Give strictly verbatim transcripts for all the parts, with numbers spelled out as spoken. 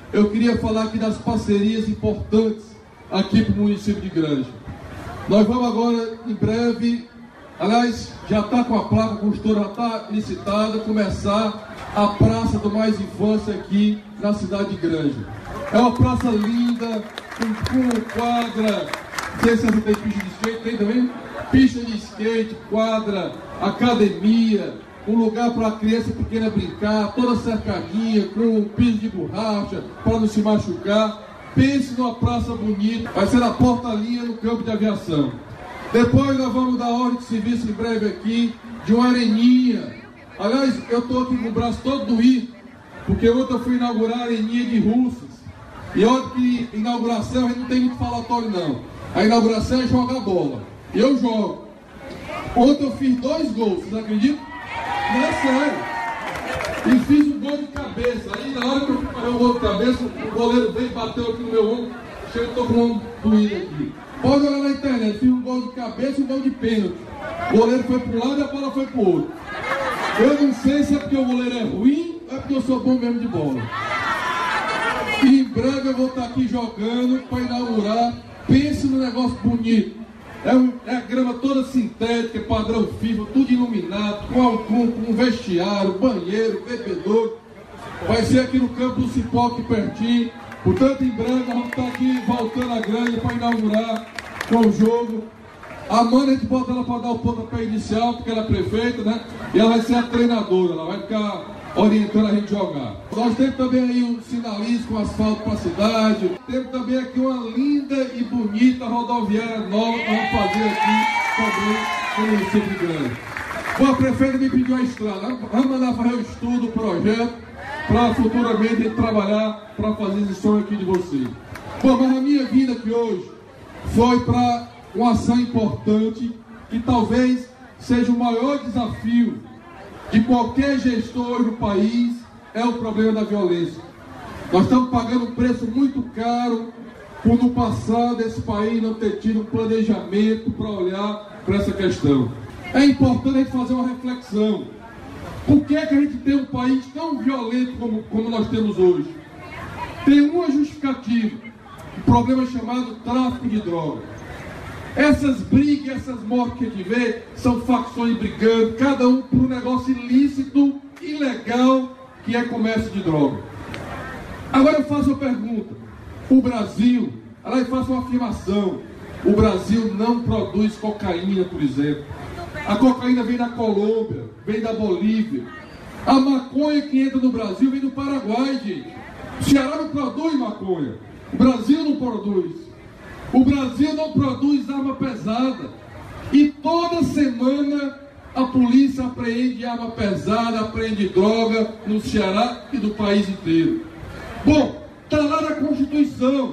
eu queria falar aqui das parcerias importantes aqui para o município de Granja. Nós vamos agora, em breve, aliás, já está com a placa, a construtora já está licitada, começar a Praça do Mais Infância aqui na cidade de Granja. É uma praça linda, com, com quadra, não sei se você tem pista de skate, tem também? Pista de skate, quadra, academia, um lugar para a criança pequena brincar, toda cercadinha, com um piso de borracha, para não se machucar. Pense numa praça bonita, vai ser na porta-linha no campo de aviação. Depois nós vamos dar ordem de serviço em breve aqui, de uma areninha. Aliás, eu estou aqui com o braço todo doído, porque ontem eu fui inaugurar a areninha de Russas. E olha que inauguração a gente não tem muito falatório não. A inauguração é jogar bola. Eu jogo. Ontem eu fiz dois gols, vocês acreditam? Não é sério. E fiz um gol de cabeça. Aí na hora que eu fui fazer o gol de cabeça, o goleiro veio e bateu aqui no meu ombro. Chega, eu tô com o ombro doído aqui. Pode olhar na internet, fiz um gol de cabeça e um gol de pênalti. O goleiro foi para um lado e a bola foi para o outro. Eu não sei se é porque o goleiro é ruim ou é porque eu sou bom mesmo de bola. E em breve eu vou estar aqui jogando para inaugurar. Pense no negócio bonito. É, um, é a grama toda sintética, padrão FIFA, tudo iluminado, com, com, com um vestiário, banheiro, bebedor. Vai ser aqui no campo do Cipó, aqui pertinho. Portanto, em breve nós vamos estar aqui voltando a Granja para inaugurar com o jogo. A Amanda, a gente bota ela para dar o pontapé inicial, porque ela é prefeita, né? E ela vai ser a treinadora, ela vai ficar orientando a gente a jogar. Nós temos também aí um sinalismo com asfalto para a cidade. Temos também aqui uma linda e bonita rodoviária nova que vamos fazer aqui também no município de Granja. Bom, a prefeita me pediu a estrada. Vamos mandar fazer o estudo, o projeto, para futuramente a gente trabalhar para fazer esse sonho aqui de vocês. Bom, mas a minha vinda aqui hoje foi para uma ação importante que talvez seja o maior desafio de qualquer gestor no país, é o problema da violência. Nós estamos pagando um preço muito caro por no passado esse país não ter tido um planejamento para olhar para essa questão. É importante a gente fazer uma reflexão. Por que é que a gente tem um país tão violento como, como nós temos hoje? Tem uma justificativa, um problema chamado tráfico de drogas. Essas brigas, essas mortes que a gente vê, são facções brigando, cada um por um negócio ilícito, ilegal, que é comércio de droga. Agora eu faço uma pergunta. O Brasil, ela faço uma afirmação, o Brasil não produz cocaína, por exemplo. A cocaína vem da Colômbia, vem da Bolívia. A maconha que entra no Brasil vem do Paraguai, gente. O Ceará não produz maconha. O Brasil não produz. O Brasil não produz arma pesada. E toda semana a polícia apreende arma pesada, apreende droga no Ceará e do país inteiro. Bom, está lá na Constituição.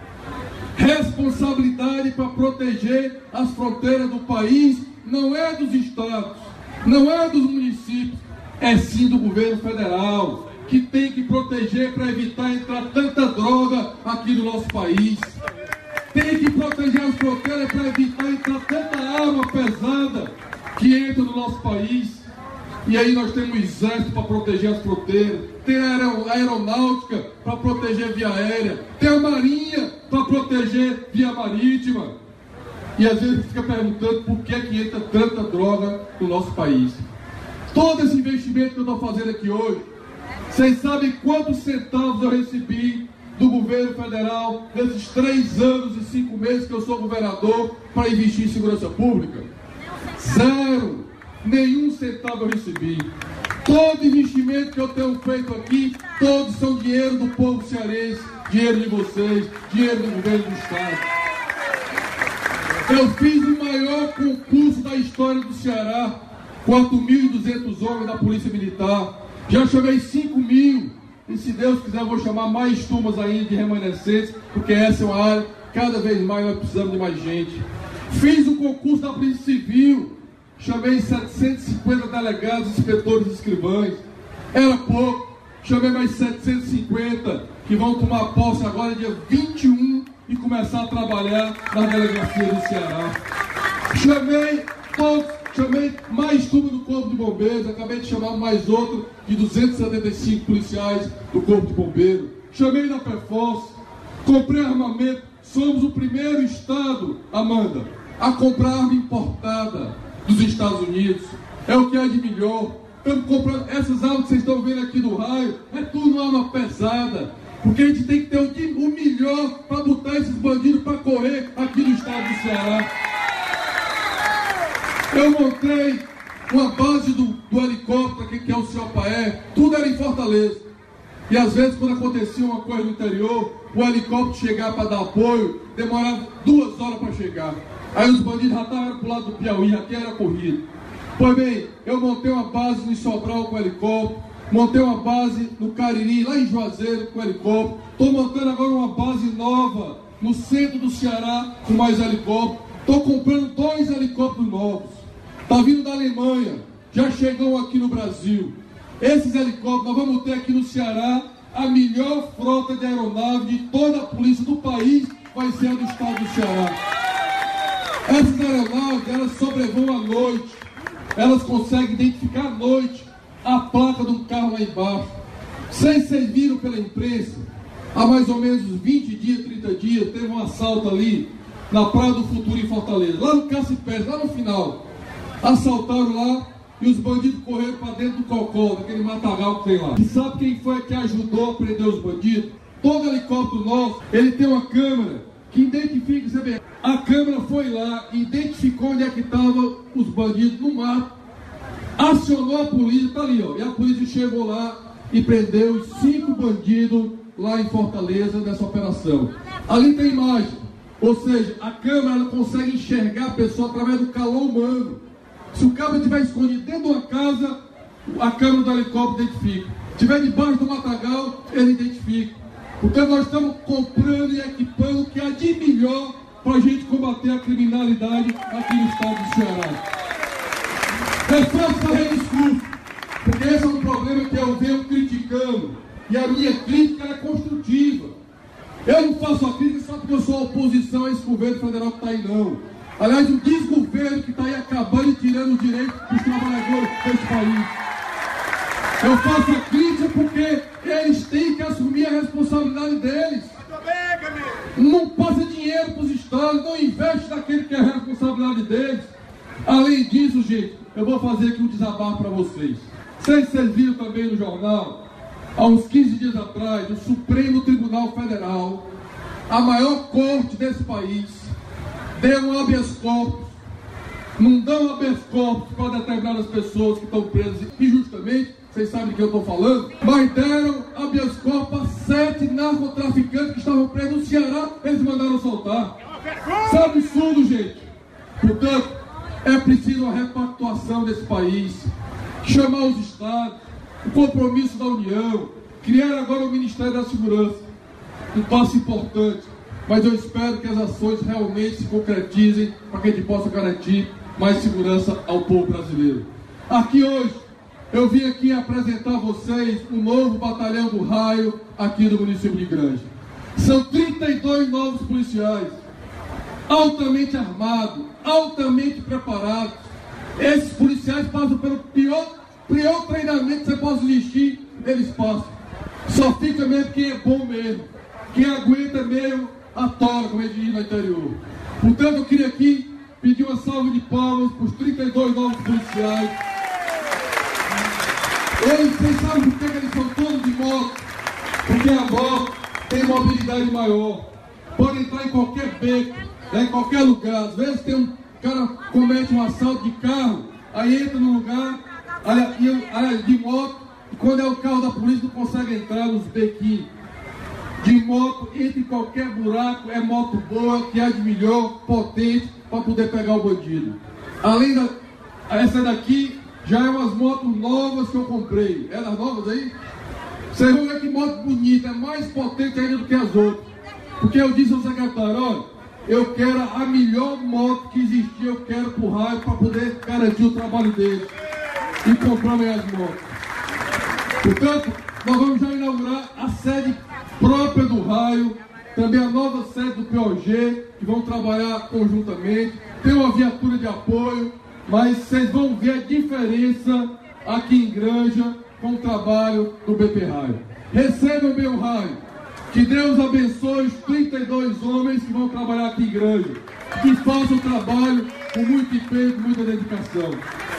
Responsabilidade para proteger as fronteiras do país não é dos estados, não é dos municípios, é sim do governo federal, que tem que proteger para evitar entrar tanta droga aqui no nosso país. Tem que proteger as fronteiras para evitar entrar tanta arma pesada que entra no nosso país. E aí nós temos o exército para proteger as fronteiras, tem a aeronáutica para proteger via aérea, tem a marinha para proteger via marítima. E às vezes fica perguntando por que, que entra tanta droga no nosso país. Todo esse investimento que eu estou fazendo aqui hoje, vocês sabem quantos centavos eu recebi do governo federal nesses três anos e cinco meses que eu sou governador para investir em segurança pública? Zero. Nenhum centavo eu recebi. Todo investimento que eu tenho feito aqui, todos são dinheiro do povo cearense, dinheiro de vocês, dinheiro do governo do estado. Eu fiz o maior concurso da história do Ceará, quatro mil e duzentos homens da Polícia Militar. Já chamei cinco mil. E se Deus quiser, eu vou chamar mais turmas ainda de remanescentes, porque essa é uma área, cada vez mais nós precisamos de mais gente. Fiz o concurso da Polícia Civil, chamei setecentos e cinquenta delegados, inspetores e escrivães. Era pouco, chamei mais setecentos e cinquenta, que vão tomar posse agora, dia vinte e um, e começar a trabalhar nas delegacias do Ceará. Chamei todos, chamei mais turma do Corpo de Bombeiros, acabei de chamar mais outro de duzentos e setenta e cinco policiais do Corpo de Bombeiros. chamei da Perforce, comprei armamento. Somos o primeiro estado, Amanda, a comprar arma importada dos Estados Unidos. É o que há de melhor. Estamos comprando essas armas que vocês estão vendo aqui do raio, é tudo arma pesada. Porque a gente tem que ter o, de, o melhor para botar esses bandidos para correr aqui no estado do Ceará. Eu montei uma base do, do helicóptero, que, que é o Ceopaé, tudo era em Fortaleza. E às vezes, quando acontecia uma coisa no interior, o helicóptero chegar para dar apoio, demorava duas horas para chegar. Aí os bandidos já estavam para o lado do Piauí, aqui era corrido. Pois bem, eu montei uma base no Sobral com helicóptero, montei uma base no Cariri, lá em Juazeiro, com helicóptero. Estou montando agora uma base nova no centro do Ceará, com mais helicóptero. Estou comprando dois helicópteros novos. Está vindo da Alemanha, já chegam aqui no Brasil. Esses helicópteros, nós vamos ter aqui no Ceará a melhor frota de aeronave de toda a polícia do país, vai ser a do estado do Ceará. Essas aeronaves, elas sobrevoam à noite, elas conseguem identificar à noite a placa de um carro lá embaixo. Vocês, vocês viram pela imprensa, há mais ou menos vinte dias, trinta dias, teve um assalto ali na Praia do Futuro em Fortaleza, lá no Cacipés, lá no final. Assaltaram lá e os bandidos correram para dentro do cocó, daquele matagal que tem lá. E sabe quem foi que ajudou a prender os bandidos? Todo helicóptero nosso, ele tem uma câmera que identifica, você vê, a câmera foi lá e identificou onde é que estavam os bandidos no mato, acionou a polícia, tá ali, ó, e a polícia chegou lá e prendeu os cinco bandidos lá em Fortaleza nessa operação. Ali tem imagem, ou seja, a câmera ela consegue enxergar a pessoa através do calor humano. Se o cara estiver escondido dentro de uma casa, a câmera do helicóptero identifica. Se estiver debaixo do matagal, ele identifica. Portanto, nós estamos comprando e equipando o que há de melhor para a gente combater a criminalidade aqui no estado do Ceará. É fácil fazer discurso, porque esse é um problema que eu venho criticando. E a minha crítica é construtiva. Eu não faço a crítica só porque eu sou oposição a esse governo federal que está aí, não. Aliás, o desgoverno que está aí acabando e tirando o direito dos trabalhadores desse país. Eu faço a crítica porque eles têm que assumir a responsabilidade deles. Não passa dinheiro para os estados, não investe naquele que é a responsabilidade deles. Além disso, gente, eu vou fazer aqui um desabafo para vocês. Vocês, vocês viram também no jornal, há uns quinze dias atrás, o Supremo Tribunal Federal, a maior corte desse país, deu um habeas corpus. Não dão habeas corpus para determinadas pessoas que estão presas injustamente, vocês sabem do que eu estou falando, mas deram habeas corpus a sete narcotraficantes que estavam presos no Ceará, eles mandaram soltar. Isso é absurdo, gente. Portanto, é preciso uma repactuação desse país, chamar os estados, o compromisso da União, criar agora o Ministério da Segurança, um passo importante. Mas eu espero que as ações realmente se concretizem para que a gente possa garantir mais segurança ao povo brasileiro. Aqui hoje, eu vim aqui apresentar a vocês o novo batalhão do raio aqui do município de Granja. São trinta e dois novos policiais, altamente armados, altamente preparados. Esses policiais passam pelo pior, pior treinamento que você possa existir, eles passam. Só fica mesmo quem é bom mesmo, quem aguenta mesmo a tola, como é diz no interior. Portanto, eu queria aqui pedir uma salva de palmas para os trinta e dois novos policiais. Eles, vocês sabem por que eles são todos de moto? Porque a moto tem mobilidade maior, pode entrar em qualquer beco, né, em qualquer lugar. Às vezes tem um cara que comete um assalto de carro, aí entra no lugar, aí, de moto, e quando é o carro da polícia não consegue entrar nos bequinhos. De moto, entra em qualquer buraco, é moto boa, que é de melhor, potente, para poder pegar o bandido. Além da, essa daqui, já é umas motos novas que eu comprei. É das novas aí? Vocês vão ver que moto bonita, é mais potente ainda do que as outras. Porque eu disse ao secretário, olha, eu quero a melhor moto que existia, eu quero pro raio para poder garantir o trabalho dele. E comprar minhas motos. Portanto, nós vamos já inaugurar a sede própria do raio, também a nova sede do P O G, que vão trabalhar conjuntamente. Tem uma viatura de apoio, mas vocês vão ver a diferença aqui em Granja com o trabalho do B P Raio. Recebam bem o raio, Que Deus abençoe os trinta e dois homens que vão trabalhar aqui em Granja. Que façam o trabalho com muito empenho, com muita dedicação.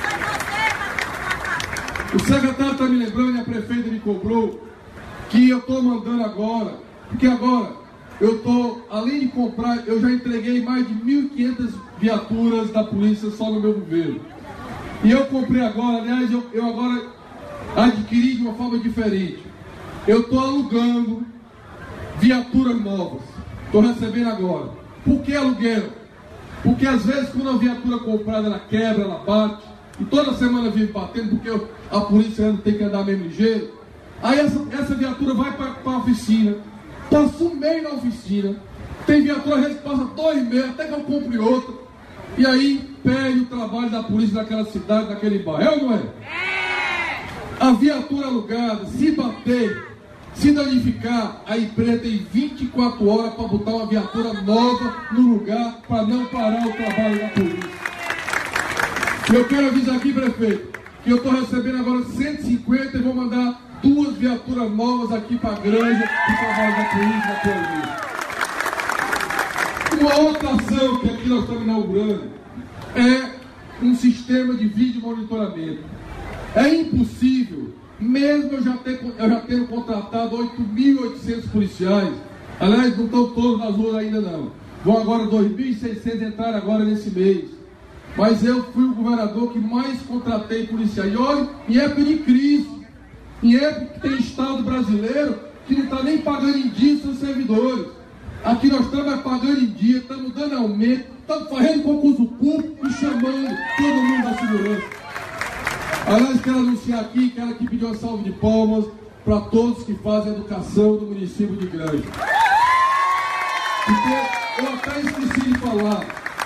O secretário está me lembrando e a prefeita me cobrou que eu estou mandando agora, porque agora eu estou, além de comprar, eu já entreguei mais de mil e quinhentas viaturas da polícia só no meu governo. E eu comprei agora, aliás, eu, eu agora adquiri de uma forma diferente. Eu estou alugando viaturas novas. Estou recebendo agora. Por que aluguel? Porque às vezes quando a viatura comprada ela quebra, ela bate, e toda semana vive batendo, porque eu, a polícia ainda tem que andar mesmo ligeiro. Aí essa, essa viatura vai para a oficina, passa um mês na oficina, tem viatura, às vezes passa dois meses, até que eu compre outra, e aí perde o trabalho da polícia naquela cidade, naquele bairro. É ou não é? É! A viatura alugada, se bater, se danificar, a empresa tem vinte e quatro horas para botar uma viatura nova no lugar, para não parar o trabalho da polícia. Eu quero avisar aqui, prefeito, que eu estou recebendo agora cento e cinquenta e vou mandar duas viaturas novas aqui para a Granja, para o trabalho da polícia da polícia. Uma outra ação que aqui nós estamos inaugurando é um sistema de vídeo monitoramento. É impossível, mesmo eu já, ter, eu já tendo contratado oito mil e oitocentos policiais, aliás, não estão todos nas ruas ainda não, vão agora dois mil e seiscentos entrar agora nesse mês. Mas eu fui o governador que mais contratei policiais. E olha, em época de crise, em época que tem Estado brasileiro que não está nem pagando em dia seus servidores. Aqui nós estamos pagando em dia, estamos dando aumento, estamos fazendo concurso público e chamando todo mundo da segurança. Aliás, quero anunciar aqui, quero aqui pedir uma salva de palmas para todos que fazem educação do município de Granja. Porque eu até esqueci de falar.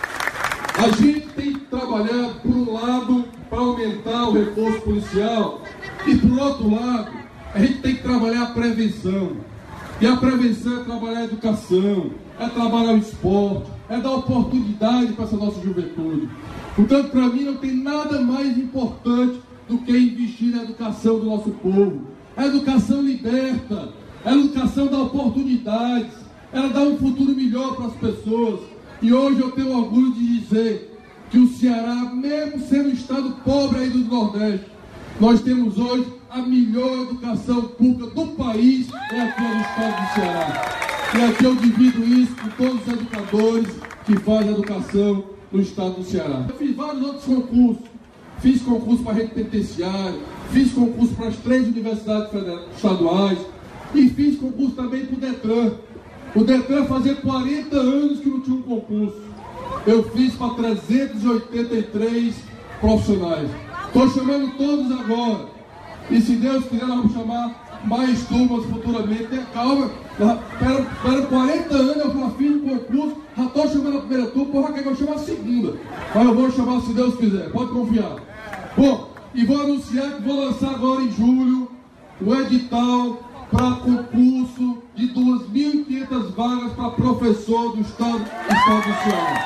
A gente tem trabalhado, por um lado, para aumentar o reforço policial, e por outro lado, a gente tem que trabalhar a prevenção. E a prevenção é trabalhar a educação, é trabalhar o esporte, é dar oportunidade para essa nossa juventude. Portanto, para mim não tem nada mais importante do que investir na educação do nosso povo. A educação liberta, a educação dá oportunidades, ela dá um futuro melhor para as pessoas. E hoje eu tenho orgulho de dizer que o Ceará, mesmo sendo um estado pobre aí do Nordeste, nós temos hoje a melhor educação pública do país, é aqui no estado do Ceará. E aqui eu divido isso com todos os educadores que fazem educação no estado do Ceará. Eu fiz vários outros concursos. Fiz concurso para rede penitenciária, fiz concurso para as três universidades estaduais e fiz concurso também para o Detran. O Detran fazia quarenta anos que não tinha um concurso. Eu fiz para trezentos e oitenta e três profissionais. Estou chamando todos agora. E se Deus quiser, nós vamos chamar mais turmas futuramente. Calma, espera quarenta anos, eu já fiz um concurso, já estou chamando a primeira turma, porra, que eu chamo a segunda. Mas eu vou chamar se Deus quiser, pode confiar. Bom, e vou anunciar que vou lançar agora em julho o edital para concurso de duas mil e quinhentas vagas para professor do Estado, do Estado do Ceará.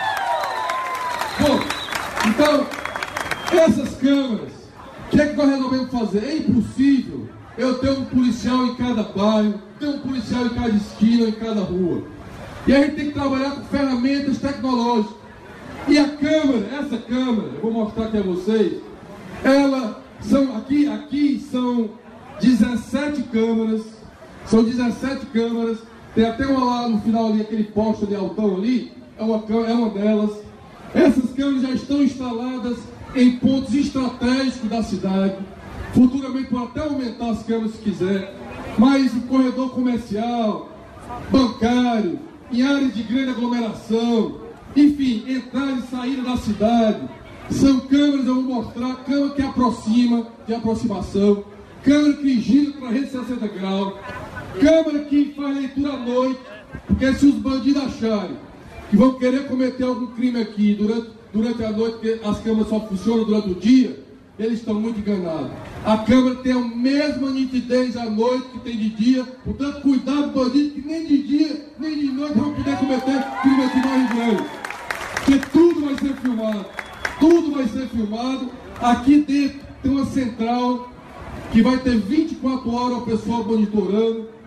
Bom, então, essas câmaras, o que é que nós resolvemos fazer? É impossível eu ter um policial em cada bairro, ter um policial em cada esquina, em cada rua. E a gente tem que trabalhar com ferramentas tecnológicas. E a câmara, essa câmara, eu vou mostrar aqui a vocês, ela, são, aqui, aqui são dezessete câmaras, são dezessete câmaras, tem até uma lá no final ali, aquele poste de altão ali, é uma, é uma delas. Essas câmaras já estão instaladas em pontos estratégicos da cidade. Futuramente pode até aumentar as câmaras se quiser, mas em corredor comercial, bancário, em áreas de grande aglomeração, enfim, entrada e saída da cidade. São câmeras, eu vou mostrar, câmera que aproxima, de aproximação, câmera que gira para trezentos e sessenta graus, câmera que faz leitura à noite, porque se os bandidos acharem que vão querer cometer algum crime aqui durante, durante a noite, porque as câmeras só funcionam durante o dia, eles estão muito enganados. A câmera tem a mesma nitidez à noite que tem de dia, portanto, cuidado, bandido, que nem de dia, nem de noite vão poder cometer crime aqui no Rio Grande. Porque tudo vai ser filmado, tudo vai ser filmado. Aqui dentro tem uma central que vai ter vinte e quatro horas o pessoal monitorando.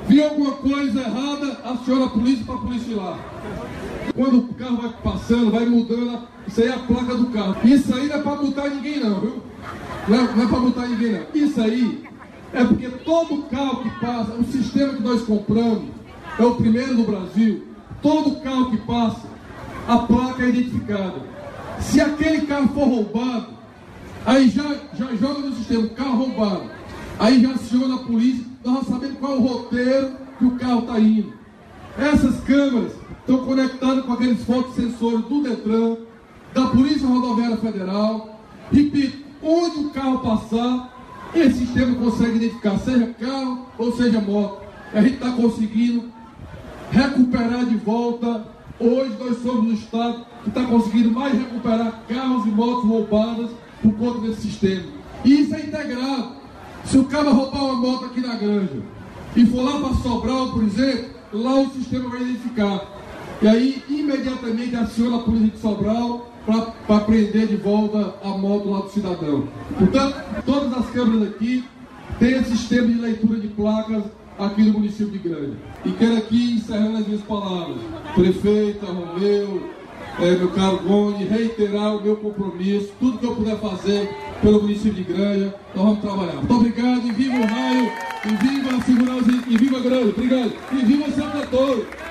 Viu alguma coisa errada, aciona a polícia para a polícia ir lá. Quando o carro vai passando, vai mudando, isso aí é a placa do carro. Isso aí não é para multar ninguém não, viu? Não é, não é para multar ninguém não. Isso aí é porque todo carro que passa, o sistema que nós compramos, é o primeiro do Brasil, todo carro que passa, a placa é identificada. Se aquele carro for roubado, aí já, já joga no sistema, carro roubado. Aí já aciona a polícia, nós já sabemos qual é o roteiro que o carro está indo. Essas câmeras estão conectadas com aqueles fotossensores do Detran, da Polícia Rodoviária Federal. Repito, onde o carro passar, esse sistema consegue identificar, seja carro ou seja moto. A gente está conseguindo recuperar de volta. Hoje nós somos o estado que está conseguindo mais recuperar carros e motos roubadas por conta desse sistema. E isso é integrado. Se o cara roubar uma moto aqui na Granja e for lá para Sobral, por exemplo, lá o sistema vai identificar. E aí, imediatamente, aciona a polícia de Sobral para prender de volta a moto lá do cidadão. Portanto, todas as câmeras aqui têm esse sistema de leitura de placas aqui no município de Granja. E quero aqui, encerrando as minhas palavras, prefeita, Romeu, é, meu caro Goni, reiterar o meu compromisso, tudo que eu puder fazer pelo município de Granja, nós vamos trabalhar. Muito obrigado, e viva o raio, e viva a segurança, e viva a Granja, obrigado, e viva Santo Antônio.